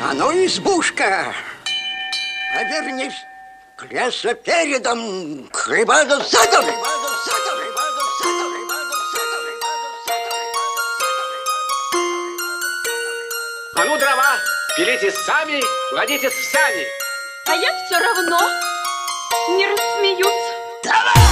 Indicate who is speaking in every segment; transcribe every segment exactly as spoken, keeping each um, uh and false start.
Speaker 1: А ну, избушка, повернись, кресло передом, хлеба задом.
Speaker 2: А ну, дрова, пилите сами, ладите в сани.
Speaker 3: А я все равно не рассмеются.
Speaker 1: Давай!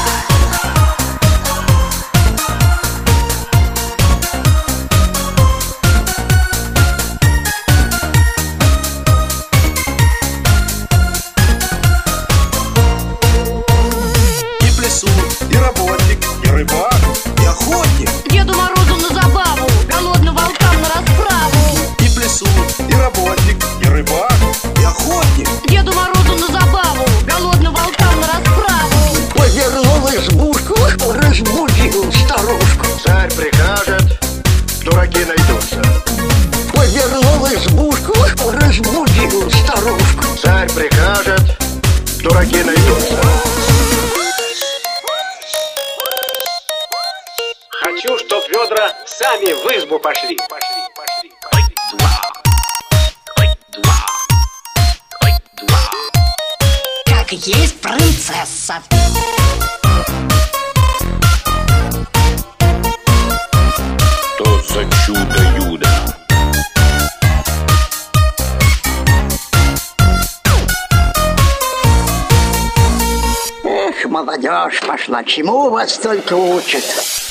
Speaker 4: И работник, и рыбак, и охотник.
Speaker 3: Деду Морозу на забаву, голодным волкам на расправу.
Speaker 4: И плясут, и работник, и рыбак, и охотник.
Speaker 3: Деду Морозу на забаву, голодным волкам на расправу.
Speaker 1: Повернул избушку, разбудил старушку.
Speaker 4: Царь прикажет, дураки найдутся.
Speaker 1: Повернул избушку, разбудил старушку.
Speaker 4: Царь прикажет, дураки найдутся.
Speaker 2: Хочу, чтоб ведра сами в избу пошли. Пошли, пошли.
Speaker 3: Как есть принцесса.
Speaker 4: Что за чудо-юдо?
Speaker 1: Эх, молодежь пошла, чему вас только учат?